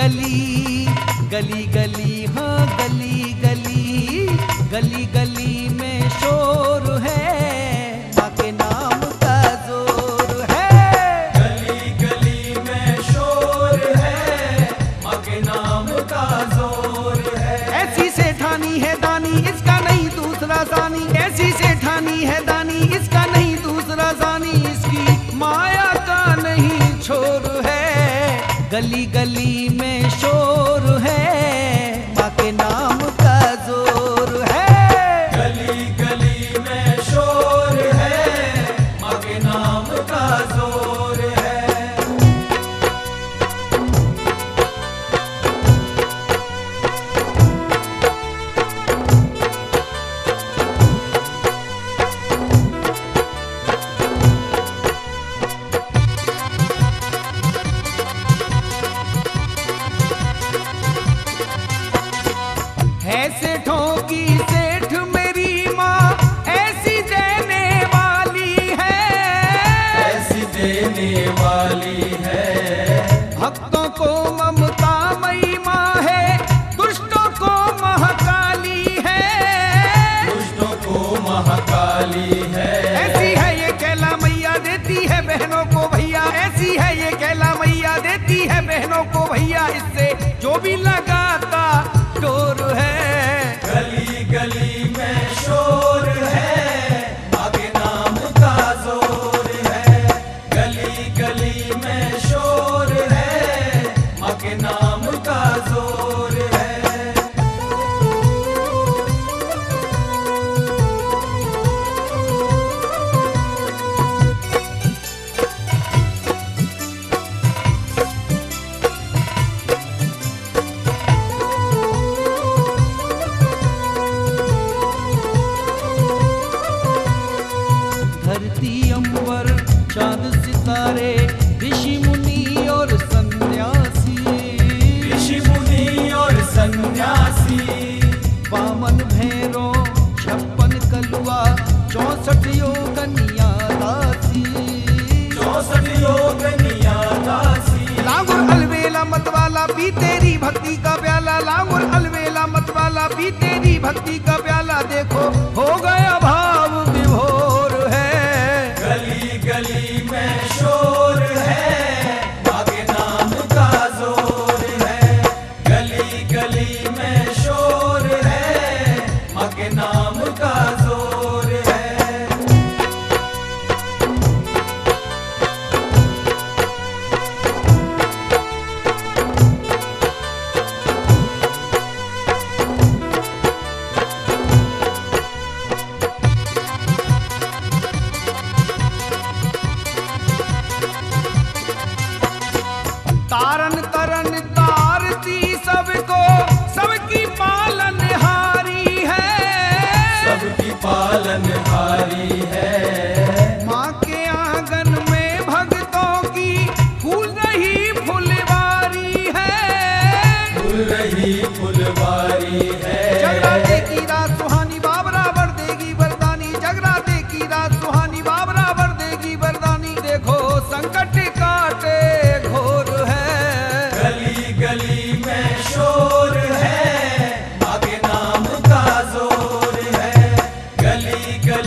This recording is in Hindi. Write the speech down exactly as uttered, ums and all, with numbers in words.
गली गली गली हाँ गली गली गली गली में शोर है, माँ के नाम का जोर है। गली गली में शोर है, माँ के नाम का जोर है। ऐसी सेठानी है दानी, इसका नहीं दूसरा सानी। ऐसी सेठानी है दानी, इसका नहीं दूसरा सानी। इसकी माया का नहीं छोर है। गली गली में शोर है, माँ के नाम का जोर है। गली गली में शोर है, माँ के नाम का जोर है। है सेठों की सेठ मेरी माँ, ऐसी देने वाली है। ऐसी देने वाली है, भक्तों को ममता मई माँ है, दुष्टों को महाकाली है। दुष्टों को महाकाली है। ऐसी है ये कैला मैया, देती है बहनों को भैया। ऐसी है ये कैला मैया, देती है बहनों को भैया। इससे जो भी लगाता डोर है। गली गली में शोर है, माँ के नाम का जोर है। गली गली में शोर है, माँ के नाम का जोर है। धरती अंबर चांद सितारे, ऋषि मुनि और सन्यासी। ऋषि मुनि और सन्यासी, बामन भैरो छप्पन कलुआ, चौसठ योगनिया दासी। चौसठ योगनिया दासी। लांगुर अलवेला मतवाला पी तेरी भक्ति का प्याला। लांगुर अलवेला मतवाला पी तेरी भक्ति का प्याला। देखो हो गया भाव विभोर है। गली गली में शोर है, माँ के नाम का जोर है। गली गली में शोर है, माँ के नाम का जोर है। तारन तरन तारती सबको, सबकी पालनहारी है। सबकी पालनहारी है। माँ के आंगन में भक्तों की फूल रही फुलवारी है। फूल रही फुलवारी है। जगराते की रात सुहानी, बाबरा बर देगी वरदानी। जगराते की रात सुहानी, बाबरा बर देगी वरदानी। देखो संकट काटे घोर है। गली गली में शोर है, माँ के नाम का जोर है। गली गली